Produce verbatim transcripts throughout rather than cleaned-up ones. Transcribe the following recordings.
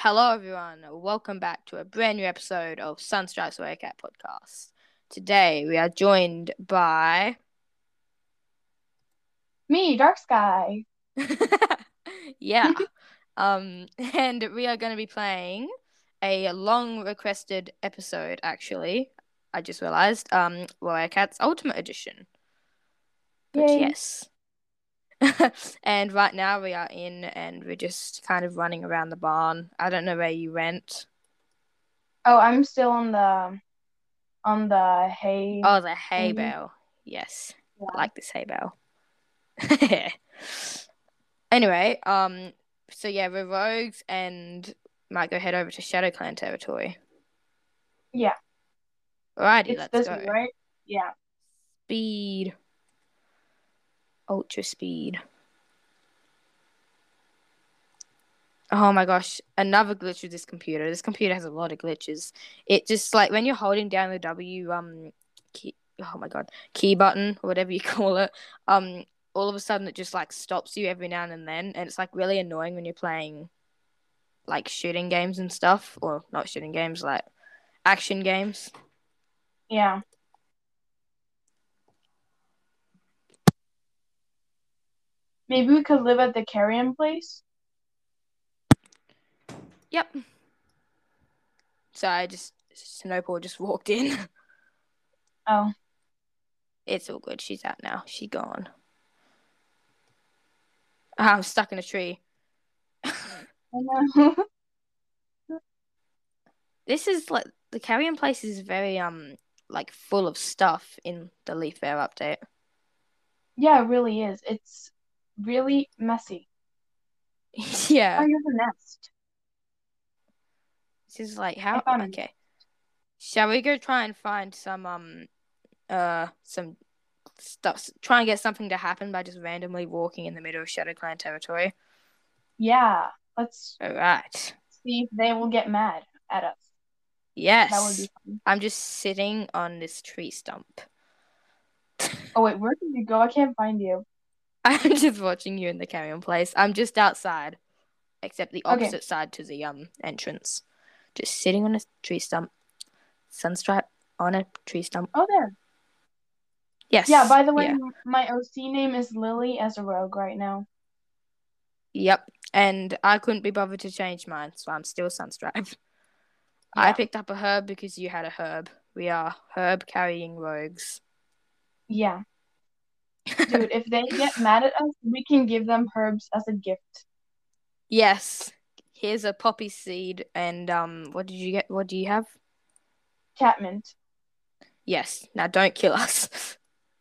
Hello, everyone. Welcome back to a brand new episode of Sunstripes Wildcat Podcast. Today, we are joined by Me, Dark Sky. yeah, um, and we are going to be playing a long requested episode. Actually, I just realized, um, Wildcats Ultimate Edition. But Yay. yes. And right now we are in and we're just kind of running around the barn. I don't know where you went. Oh, I'm still on the on the hay Oh, the hay thingy. bale. Yes. I Yeah. like this hay bale. Anyway, um, so yeah, we're rogues and might go head over to Shadow Clan territory. Yeah. Alrighty, It's let's this go. way, right? Yeah. Speed. Ultra speed. Oh my gosh, another glitch with this computer. This computer has a lot of glitches. It just like when you're holding down the W um key, oh my god, key button or whatever you call it, um all of a sudden it just like stops you every now and then, and it's like really annoying when you're playing like shooting games and stuff, or not shooting games, like action games. Yeah. Maybe we could live at the carrion place. Yep. So I just Snowball just walked in. Oh. It's all good. She's out now. She's gone. Ah, I'm stuck in a tree. I know. This is like the carrion place is very um like full of stuff in the Leaf Bear update. Yeah, it really is. It's really messy. Oh, Yeah. here's a nest. This is like I how found a nest. okay. Shall we go try and find some um uh some stuff try and get something to happen by just randomly walking in the middle of Shadow Clan territory? Yeah. Let's Alright. see if they will get mad at us. That would Yes. be fun. I'm just sitting on this tree stump. Oh wait, where did you go? I can't find you. I'm just watching you in the carrion place. I'm just outside, except the Okay. opposite side to the um entrance. Just sitting on a tree stump. Sunstripe on a tree stump. Oh, there. Yes. Yeah, by the way, Yeah. m- my O C name is Lily as a rogue right now. Yep. And I couldn't be bothered to change mine, so I'm still Sunstripe. I Yeah. picked up a herb because you had a herb. We are herb carrying rogues. Yeah. Dude, if they get mad at us, we can give them herbs as a gift. Yes. Here's a poppy seed and um what did you get? What do you have? Catmint. Yes. Now don't kill us.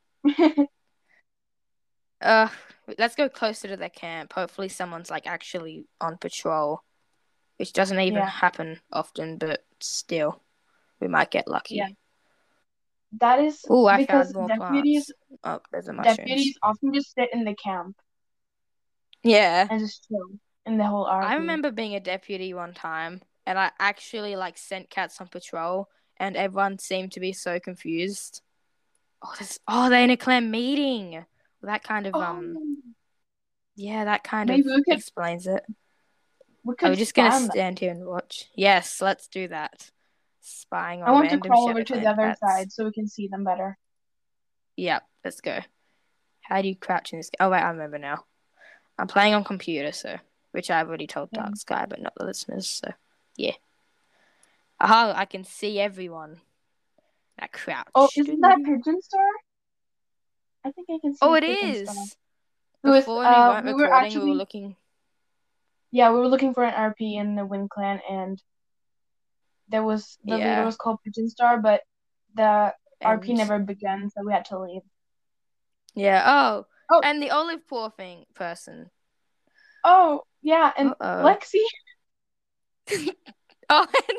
Uh, let's go closer to their camp. Hopefully, someone's like actually on patrol, which doesn't even Yeah. happen often, but still, we might get lucky. Yeah. That is Oh, I because found more deputies plants. Oh, there's the mushrooms. deputies often just sit in the camp Yeah, and just chill in the whole I R P. remember being a deputy one time, and I actually like sent cats on patrol, and everyone seemed to be so confused. Oh, there's, oh, they're in a clan meeting. That kind of Oh, um, yeah, that kind maybe of we could explains it. we Are we could just gonna spy on them. stand here and watch? Yes, let's do that. Spying I on want to random crawl over Shadow to the Clan other cats. side so we can see them better. Yep, let's go. How do you crouch in this game? Oh wait, I remember now. I'm playing on computer, so which I've already told Yeah. Dark Sky, but not the listeners. So yeah. Aha! I can see everyone. That crouch. Oh, isn't that Pigeon Star? I think I can see Oh, a it Pigeon Star. is. Who is Before when we uh weren't we were recording, we were actually looking. yeah, we were looking for an R P in the Wind Clan, and there was the leader Yeah, was called Pigeon Star, but the R P and never began, so we had to leave. yeah. Oh, Oh, and the olive poor thing person. oh, yeah, and Uh Lexi. oh. Oh, and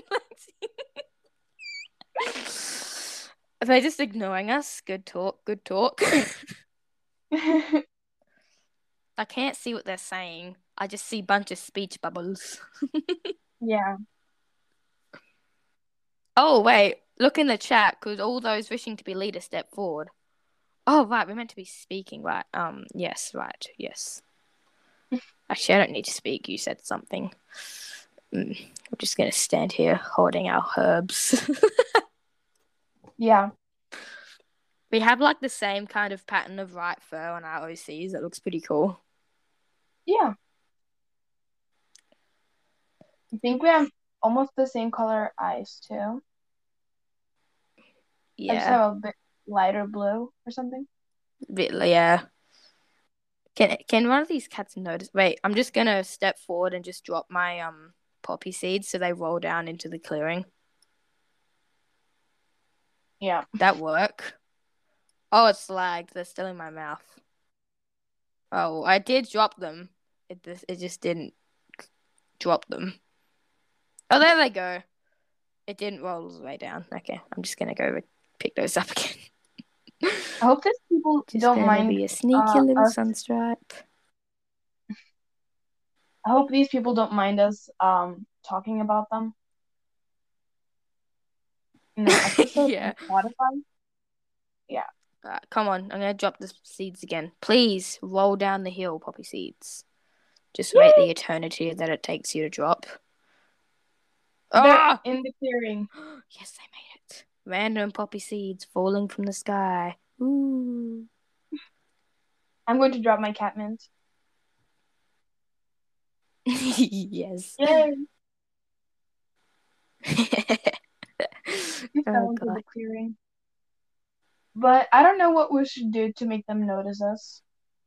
Lexi. Are they just ignoring us? Good talk, good talk. I can't see what they're saying. I just see a bunch of speech bubbles. Yeah. Oh, wait. Look in the chat, because all those wishing to be leader step forward. Oh, right. We're meant to be speaking, right? Um, yes, right. Yes. Actually, I don't need to speak. You said something. Mm, I'm just gonna stand here holding our herbs. Yeah. We have like the same kind of pattern of right fur on our O Cs. That looks pretty cool. Yeah. I think we have almost the same color eyes too. I just Yeah, have a bit lighter blue or something. bit yeah. Can can one of these cats notice? Wait, I'm just gonna step forward and just drop my um poppy seeds so they roll down into the clearing. Yeah. That work? Oh, it's lagged. They're still in my mouth. Oh, I did drop them. It just it just didn't drop them. Oh, there they go. It didn't roll all the way down. Okay, I'm just gonna go pick those up again. I hope that people Just don't gonna mind be a sneaky uh little us. sunstripe. I hope these people don't mind us um talking about them in this episode on Yeah. Spotify. Yeah. Uh, come on, I'm gonna drop the seeds again. Please roll down the hill, poppy seeds. Just wait the Yay! eternity that it takes you to drop. They're Ah! in the clearing. Yes, I made it. Random poppy seeds falling from the sky. Ooh. I'm going to drop my cat mint. Yes. Yay! We Oh fell into god. the clearing. But I don't know what we should do to make them notice us.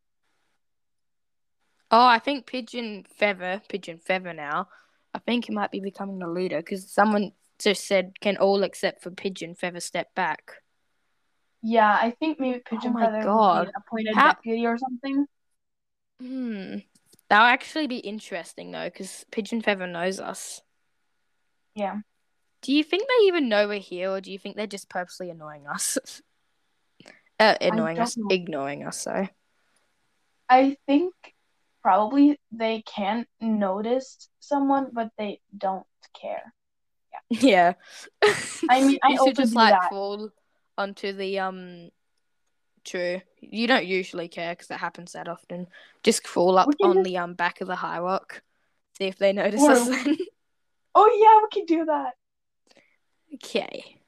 Oh, I think Pigeon Feather, Pigeon Feather now. I think he might be becoming the leader because someone just said, "Can all except for Pigeon Feather step back?" Yeah, I think maybe Oh Pigeon my Feather would be an god. appointed How? deputy or something. Hmm. That'll actually be interesting though, because Pigeon Feather knows us. Yeah. Do you think they even know we're here, or do you think they're just purposely annoying us? uh, I annoying don't us, know. ignoring us. Sorry. I think probably they can notice someone, but they don't care. Yeah. I mean, I You should also just do like that. fall onto the um. True. You don't usually care because it happens that often. Just crawl We up can on just, the um back of the high rock. See if they notice us or, then. oh yeah, we can do that. Okay.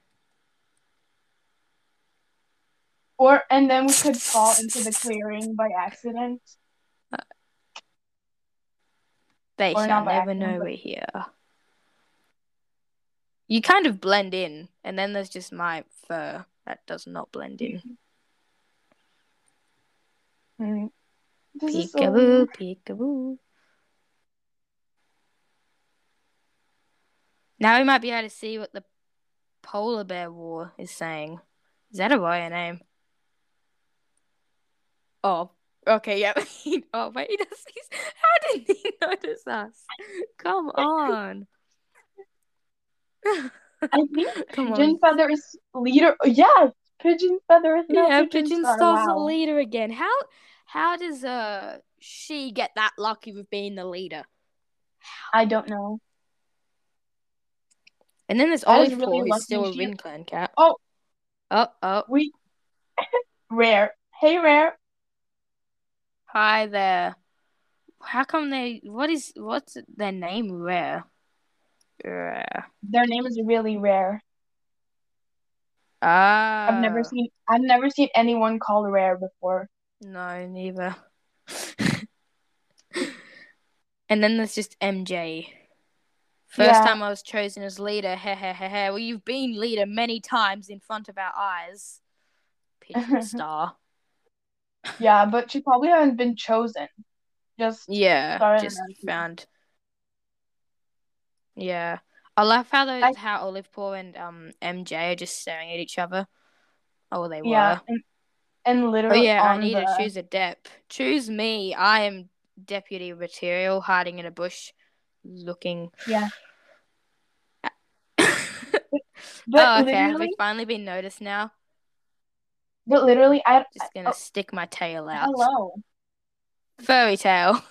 Or, and then we could fall into the clearing by accident. They Or shall not by never accident, know but we're here. You kind of blend in, and then there's just my fur that does not blend in. hmm, this is so Peekaboo, weird. peekaboo. Now we might be able to see what the polar bear war is saying. Is that a royal name? Oh, okay, yeah. Oh, wait, he does. He's, how did he notice us? Come on. I think Come Pigeon on. Feather is leader. Yes, Pigeon Feather is now Yeah, Pigeon Pigeon Star. Star's the Wow. leader again. How how does uh she get that lucky with being the leader? I don't know. And then there's That is Olive really Paw, who's lucky. still a She. Rin Clan cat. Oh, Oh, oh. we rare. Hey, rare. Hi there. How come they? What is? What's their name? Rare. Rare. Their name is really rare. I've never Ah, seen. I've never seen anyone called rare before. no, neither. And then there's just M J. First Yeah. time I was chosen as leader. Heh heh heh heh. Well, you've been leader many times in front of our eyes. Pigeon Star. Yeah, but she probably haven't been chosen. Just Yeah, started just around here. found. Yeah, I love how I those how Olive Paw and um M J are just staring at each other. Oh, they yeah, were. and and Oh literally yeah, I on need to the choose a dep. Choose me. I am deputy material, hiding in a bush, looking. yeah. But, but Oh, okay. Have we literally, finally been noticed now? but literally, I, I Just gonna oh, stick my tail out. hello. Furry tail.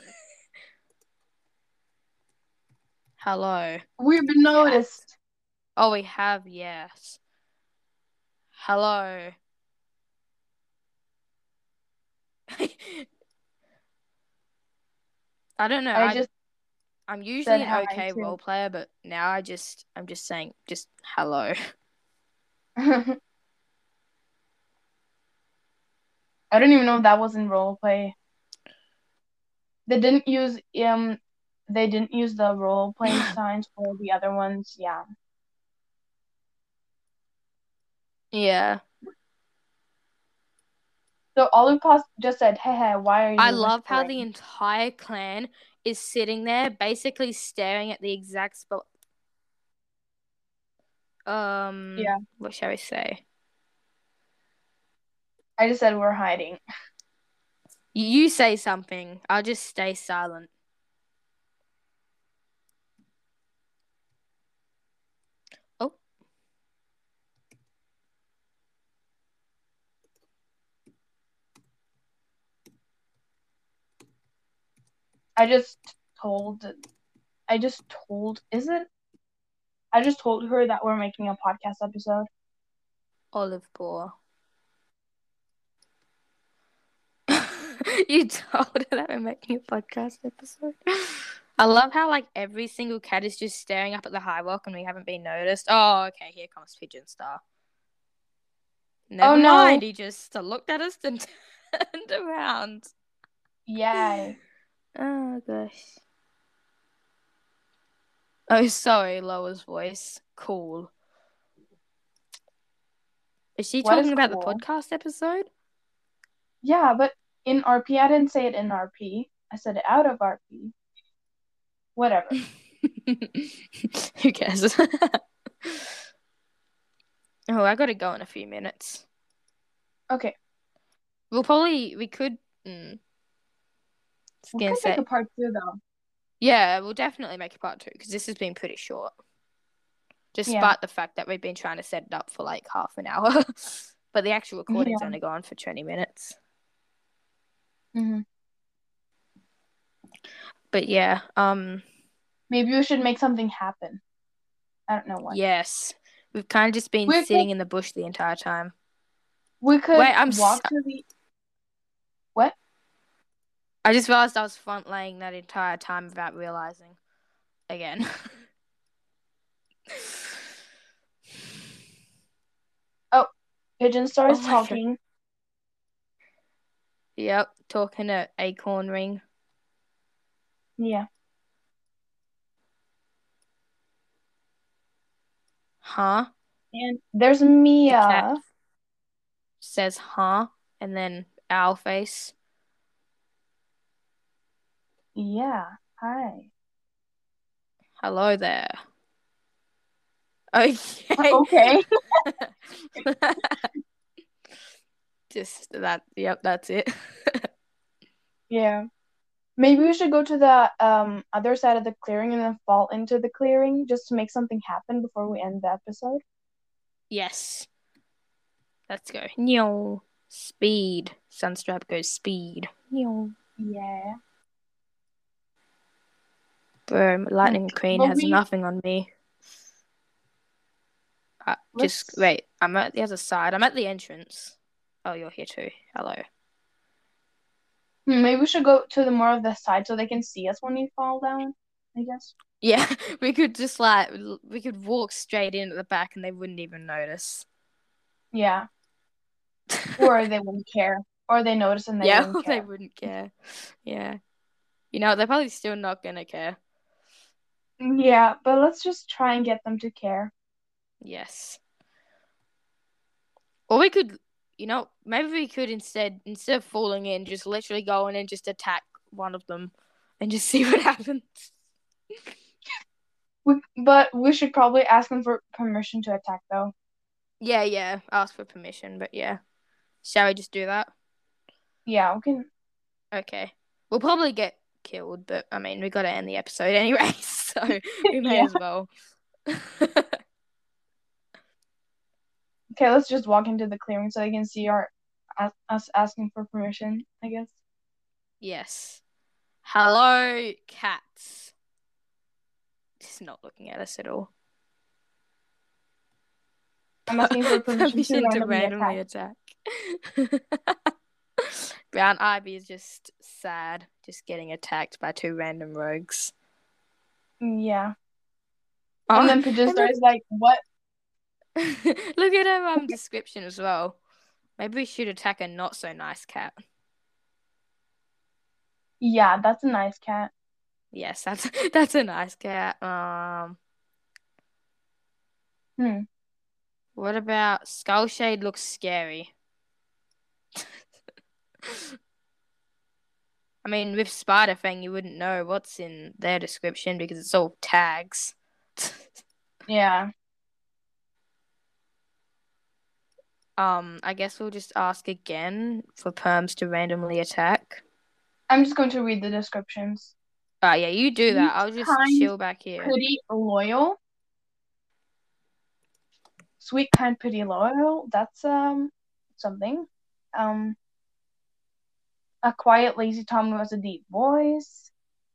Hello, We've been cat. noticed. Oh, we have, yes. Hello. I don't know. I I just I'm usually said an hi okay too. role player, but now I just I'm just saying just hello. I don't even know if that was in role play. They didn't use um they didn't use the role playing signs for the other ones. Yeah. Yeah. So Olupas just said, "Hey, hey, why are I you love how the whispering?" entire clan is sitting there basically staring at the exact spot. Um, Yeah. what shall we say? I just said we're hiding. You say something. I'll just stay silent. Oh, I just told I just told is it? I just told her that we're making a podcast episode. olive poor. You told her that we're making a podcast episode. I love how like every single cat is just staring up at the high rock and we haven't been noticed. Oh, okay, here comes Pigeon Star. Never Oh no. mind, he just looked at us and turned around. Yay. Oh gosh. Oh, sorry, Loa's voice. Cool. Is she What is talking about the cool? podcast episode? Yeah, but in R P I didn't say it in R P. I said it out of R P. Whatever. Who cares? Oh, I gotta go in a few minutes. Okay. We'll probably we could. Mm, We gonna could make say a part two though. yeah, we'll definitely make a part two because this has been pretty short, Yeah. despite the fact that we've been trying to set it up for like half an hour, but the actual recording's Yeah. only gone for twenty minutes. hmm But yeah, um, Maybe we should make something happen. I don't know what. yes, we've kind of just been We could sitting in the bush the entire time. we could Wait, I'm. S- walk to the what? I just realized I was front laying that entire time without realizing. Again. Oh, Pigeon Star is Oh my God. talking. Yep, talking to Acorn Ring. Yeah. Huh? And there's The cat Mia. says huh, and then owl face. Yeah. Hi. Hello there. Okay. Okay. Just that. Yep, that's it. Yeah. Maybe we should go to the um other side of the clearing and then fall into the clearing just to make something happen before we end the episode. Yes. Let's go. Nyo. Speed. Sunstrap goes speed. Nyo. Yeah. Bro, Lightning Okay. Queen But has we nothing on me. Uh, just let's wait. I'm at the other side. I'm at the entrance. Oh, you're here too. Hello. hmm, maybe we should go to the more of the side so they can see us when we fall down, I guess. Yeah, we could just like we could walk straight in at the back and they wouldn't even notice. Yeah. Or they wouldn't care. Or they notice and they Yeah, wouldn't they care. wouldn't care. Yeah. You know, they're probably still not gonna care. Yeah, but let's just try and get them to care. Yes. Or we could, you know, maybe we could instead instead of falling in, just literally go in and just attack one of them and just see what happens. We, but we should probably ask them for permission to attack though. Yeah, yeah. Ask for permission, but yeah. Shall we just do that? Yeah, we can. Okay. We'll probably get killed, but I mean, we got to end the episode anyway, so we may Yeah. as well. Okay, let's just walk into the clearing so they can see our us asking for permission, I guess. Yes. Hello, cats. He's not looking at us at all. I'm asking for permission, Permission to to randomly randomly attack. attack. Brown Ivy is just sad, just getting attacked by two random rogues. Yeah. Oh, And then Pigeon and Star look, is like, what? look at her um description as well. Maybe we should attack a not so nice cat. Yeah, that's a nice cat. Yes, that's that's a nice cat. Um, Hmm. what about Skullshade looks scary. I mean, with Spiderfang, you wouldn't know what's in their description because it's all tags. Yeah. Um, I guess we'll just ask again for perms to randomly attack. I'm just going to read the descriptions. Ah, yeah, you do Sweet, that. I'll just kind, chill back here. pretty, loyal. Sweet, kind, pretty, loyal. That's um something. Um, a quiet, lazy Tom who has a deep voice.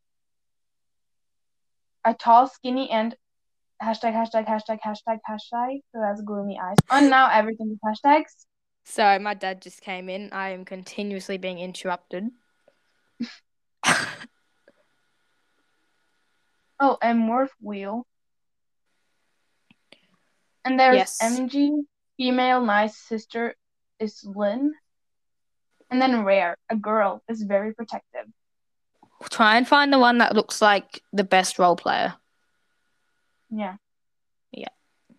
A tall, skinny, and hashtag, hashtag, hashtag, hashtag, hashtag who has gloomy eyes. And now everything is hashtags. So my dad just came in. I am continuously being interrupted. Oh, and Morph Wheel. And there's Yes. M G, female, nice sister is Lynn. And then Rare, a girl, is very protective. Try and find the one that looks like the best role player. Yeah. Yeah.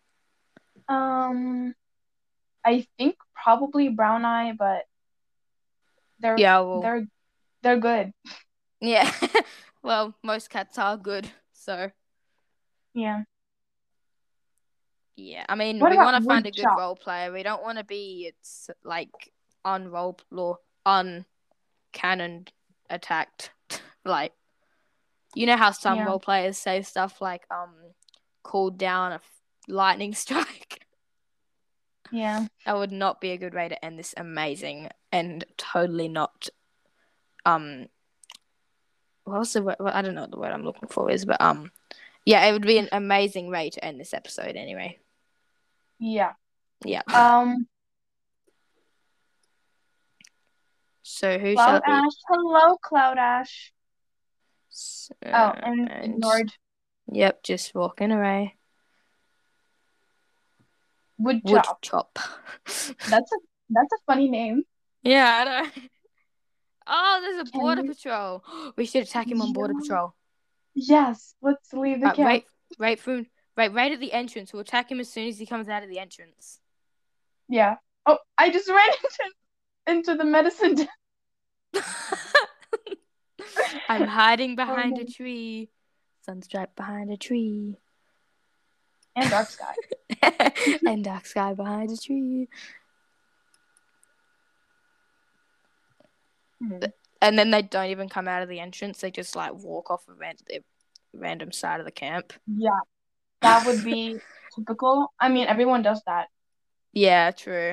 Um, I think probably Brown Eye, but they're Yeah, well, they're they're good. yeah. Well, most cats are good, so Yeah. yeah. I mean, What we about want to find a good Woodchop? role player. We don't want to be it's like unrole or uncanon attacked. Like, you know how some Yeah. role players say stuff like um called down a f- lightning strike. Yeah. That would not be a good way to end this amazing and totally not um what was the word? Well, I don't know what the word I'm looking for is, but um yeah, it would be an amazing way to end this episode anyway. Yeah. Yeah. Um, So who shall Cloud it be? Ash. Hello, Cloud Ash. So, Oh, and and ignored yep, just walking away. Wood Woodchop. chop. That's a that's a funny name. Yeah, I know. Oh, there's a Can border you? patrol. We should attack him on border Yeah. patrol. Yes. Let's leave the Uh, camp. right, right through, right, right at the entrance. We'll attack him as soon as he comes out of the entrance. Yeah. Oh, I just ran into into the medicine. den. I'm hiding Oh, behind no. a tree. Sunstripe behind a tree. And Dark Sky. And dark sky behind a tree. Hmm. And then they don't even come out of the entrance. They just like walk off a random, random side of the camp. Yeah, that would be typical. I mean, everyone does that. Yeah, true.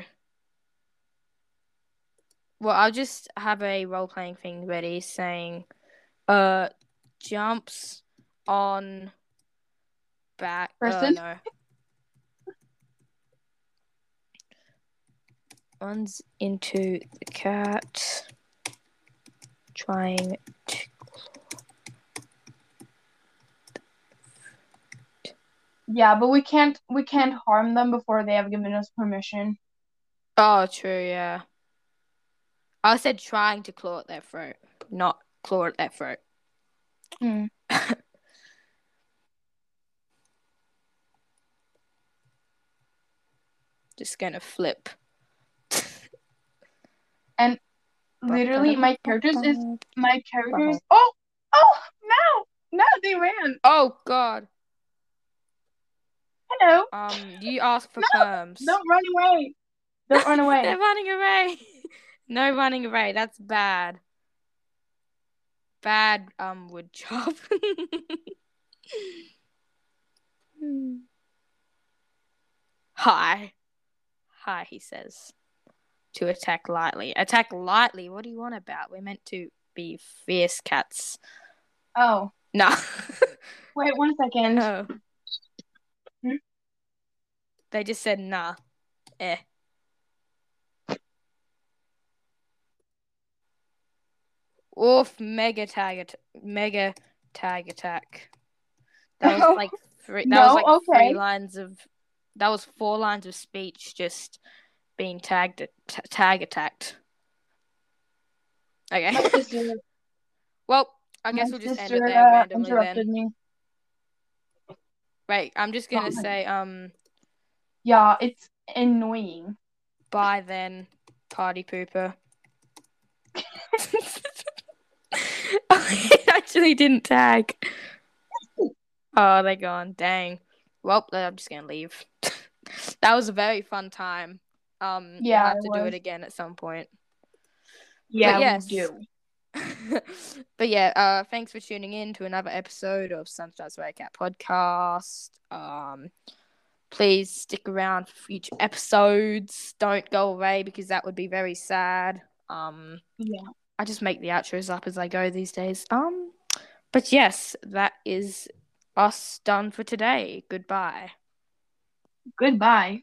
Well, I'll just have a role playing thing ready saying, uh, jumps on back. Uh, Person. no. Runs into the cat. Trying to. Yeah, but we can't we can't harm them before they have given us permission. Oh, true, yeah. I said trying to claw at their throat, not claw at their throat. Hmm. Just gonna flip. And literally, my characters is my characters. Oh, oh, no, no, they ran. Oh God. Hello. Um, you ask for No, perms. don't run away. Don't run away. They're running away. No running away. That's bad. Bad um wood chop. Hi. Hi, he says. To attack lightly. Attack lightly? What do you want about? We're meant to be fierce cats. Oh. No. Wait one second. No. Hmm? They just said nah. Eh. Oof, mega tag at- mega tag attack. That was like three. That No, was like three okay. lines of. That was four lines of speech just being tagged, t- tag attacked. Okay. My sister, Well, I my guess we'll just end it sister there uh, randomly interrupted then. me. Right, I'm just gonna Oh, say um. yeah, it's annoying. Bye then, party pooper. I actually didn't tag. Oh, they're gone. Dang. Well, I'm just gonna leave. That was a very fun time. Um, we'll Yeah, have it to do was. it again at some point. Yeah, But we yes. do. But yeah, uh, thanks for tuning in to another episode of Sunstar's Red Cat podcast. Um, please stick around for future episodes. Don't go away because that would be very sad. Um, Yeah. I just make the outros up as I go these days. Um, but yes, that is us done for today. Goodbye. Goodbye.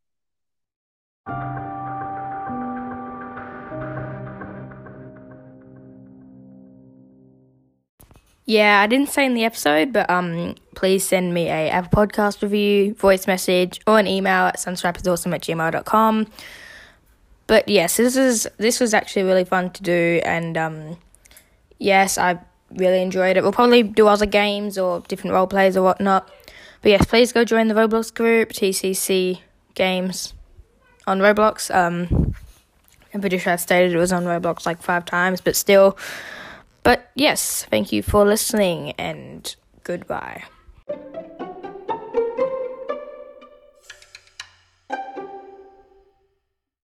Yeah, I didn't say in the episode, but um, please send me a Apple Podcast review, voice message, or an email at sunsrapersawesome at gmail dot com. But yes, this is this was actually really fun to do, and um, yes, I really enjoyed it. We'll probably do other games or different role plays or whatnot. But yes, please go join the Roblox group, T C C Games on Roblox. Um, I'm pretty sure I stated it was on Roblox like five times, but still. But yes, thank you for listening and goodbye.